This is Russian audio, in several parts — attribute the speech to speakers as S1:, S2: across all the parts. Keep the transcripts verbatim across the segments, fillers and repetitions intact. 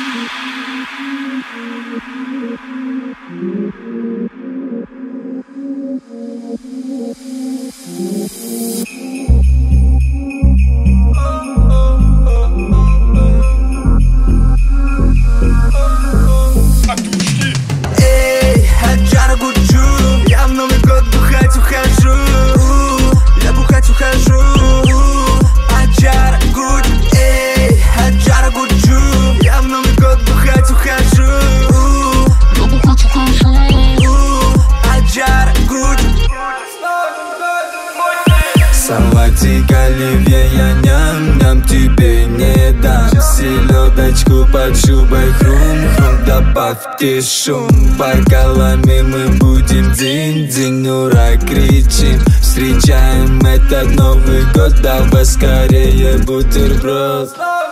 S1: Эй, Аджара Гуджу, я в Новый год бухать ухожу. Я бухать ухожу. Аджара Гудж, эй, Аджара Гуджу, я в Новый год бухать ухожу. Я бухать ухожу. Аджара Гудж.
S2: Салатик оливье я ням-ням тебе не дам. Селедочку под шубой хрум-хрум, добавьте шум. Бокалами мы будем динь-динь, ура кричим. Встречаем этот Новый год, давай скорее бутерброд.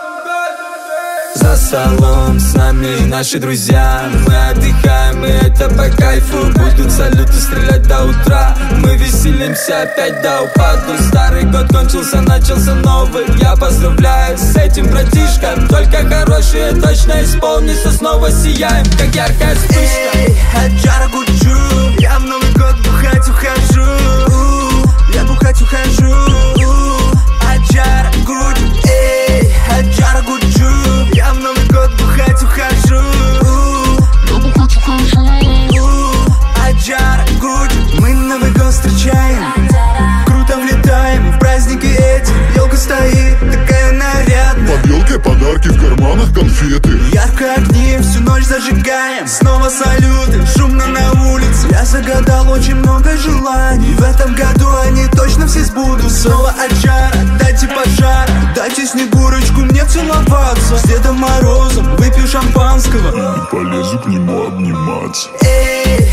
S2: За столом с нами наши друзья, мы отдыхаем, и это по кайфу. Будут салюты стрелять до утра, мы веселимся опять до упаду. Старый год кончился, начался новый. Я поздравляю с этим, братишка. Только хорошее точно исполнится, снова сияем, как яркая вспышка.
S1: Эй, Аджара Гуджу, я в Новый год бухать ухожу. Я бухать ухожу. Аджара Гудж, эй, Аджара Гуджу, я в Новый год бухать ухожу. Я бухать ухожу. Аджара Гудж, мы Новый год встречаем, круто влетаем в праздники эти. Елка стоит такая нарядная,
S3: под елкой подарки, в карманах конфеты.
S1: ярко огни всю ночь зажигаем. Снова салюты, шумно на улице. Я загадал очень много желаний, в этом году они точно все сбудутся. Снова Аджара, дайте пожар, дайте Снегурочку мне целоваться. С Дедом Морозом выпью шампанского
S3: и полезу к нему обниматься.
S1: Эй,